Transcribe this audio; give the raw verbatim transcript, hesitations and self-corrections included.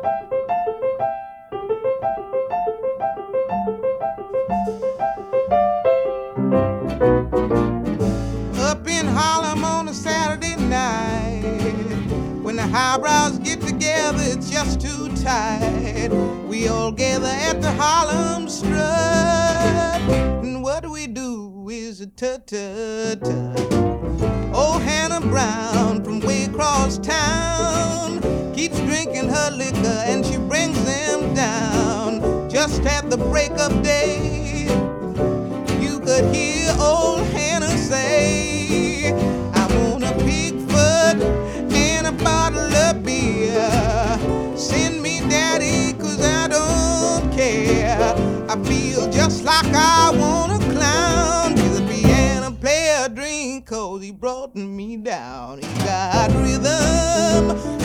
Up in Harlem on a Saturday night, when the highbrows get together, it's just too tight. We all gather at the Harlem Strut, and what we do is a tut-tut-tut. Old Hannah Brown from way across town keeps drinking her liquor and she brings them down. Just at the break of day, you could hear old Hannah say, I want a Bigfoot and a bottle of beer. Send me daddy, cause I don't care. I feel just like I want a clown. He's a piano player, drink, cause he brought me down. He got rhythm